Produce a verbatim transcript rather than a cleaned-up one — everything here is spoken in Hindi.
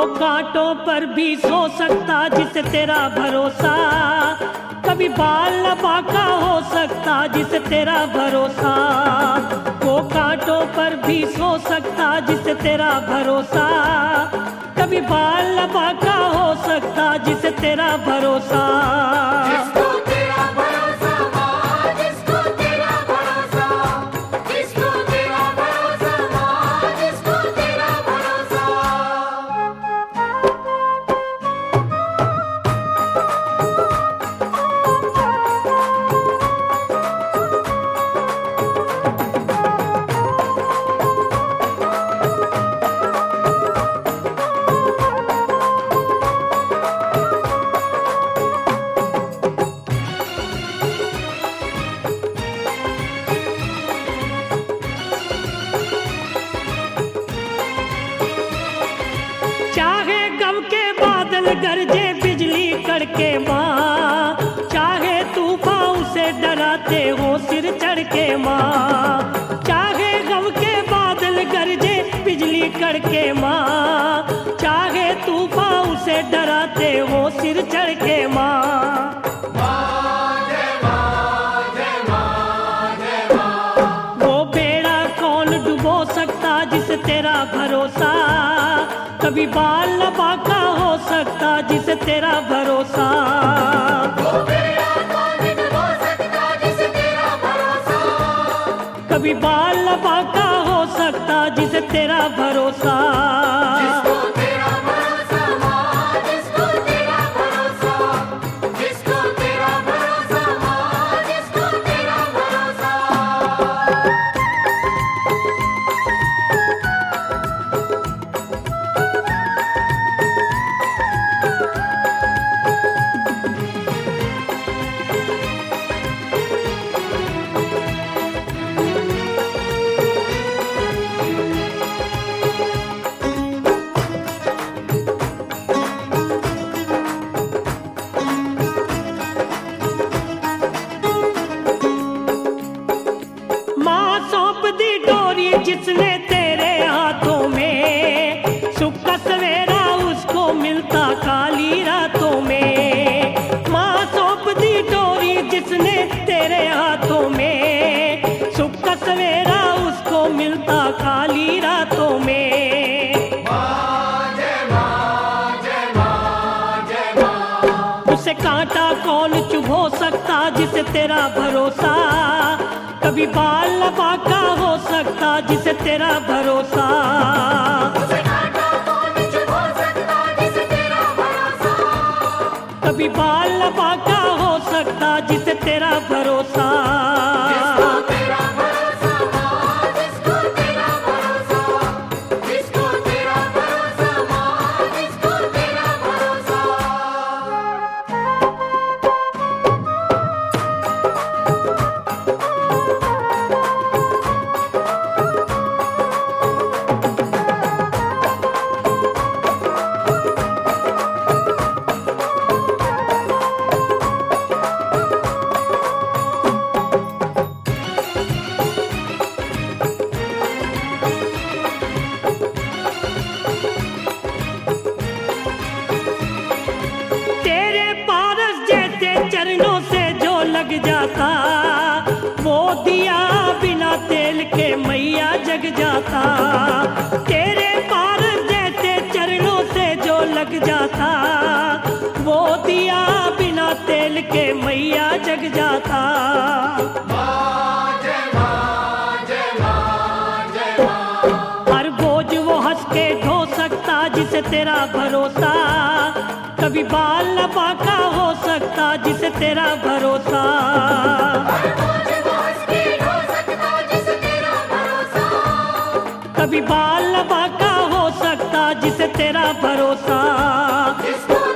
कांटों पर भी सो सकता जिसे तेरा भरोसा, कभी बाल न बांका हो सकता जिसे तेरा भरोसा। वो कांटों पर भी सो सकता जिसे तेरा भरोसा, कभी बाल न बांका हो सकता जिसे तेरा भरोसा। चाहे गम के बादल गरजे बिजली कड़के माँ, चाहे तूफान उसे डराते हो सिर चढ़ के माँ। चाहे गम के बादल गरजे बिजली कड़के माँ, चाहे तूफान उसे डराते हो सिर चढ़ के माँ। वो बेड़ा कौन डुबो सकता जिसे तेरा भरोसा, कभी बाल न बांका हो सकता जिसे तेरा भरोसा। वो बेड़ा कौन डुबो सकता जिसे तेरा भरोसा, कभी बाल न बांका हो सकता जिसे तेरा भरोसा। जिसको तेरा भरोसा माँ, जिसको तेरा भरोसा, जिसको तेरा भरोसा माँ, जिसको तेरा भरोसा। जिसने तेरे हाथों में सुख का सवेरा उसको मिलता काली रातों में। माँ सौंप दी डोरी जिसने तेरे हाथों में, सुख का सवेरा उसको मिलता काली रातों में। माँ जय माँ, जय माँ, जय माँ। उसे कांटा कौन चुभो सकता जिसे तेरा भरोसा, कभी बाल न बांका हो सकता जिसे तेरा भरोसा। उसे कांटा कौन चुभो सकता जिसे तेरा भरोसा, कभी बाल न बांका हो सकता जिसे तेरा भरोसा। जिसको तेरा भरोसा माँ, जिसको तेरा भरोसा, जिसको तेरा भरोसा माँ, जिसको तेरा भरोसा। चरणों से जो लग जाता, वो दिया बिना तेल के मैया जग जाता। तेरे पारस जैसे चरणों से जो लग जाता, वो दिया बिना तेल के मैया जग जाता। माँ जय माँ, जय माँ, जय माँ। हर बोझ वो हंस के ढो सकता जिसे तेरा भरोसा, कभी बाल न बांका हो सकता जिसे तेरा भरोसा। हर बोझ वो हंस के ढो सकता जिसे तेरा भरोसा, कभी बाल न बांका हो सकता जिसे तेरा भरोसा।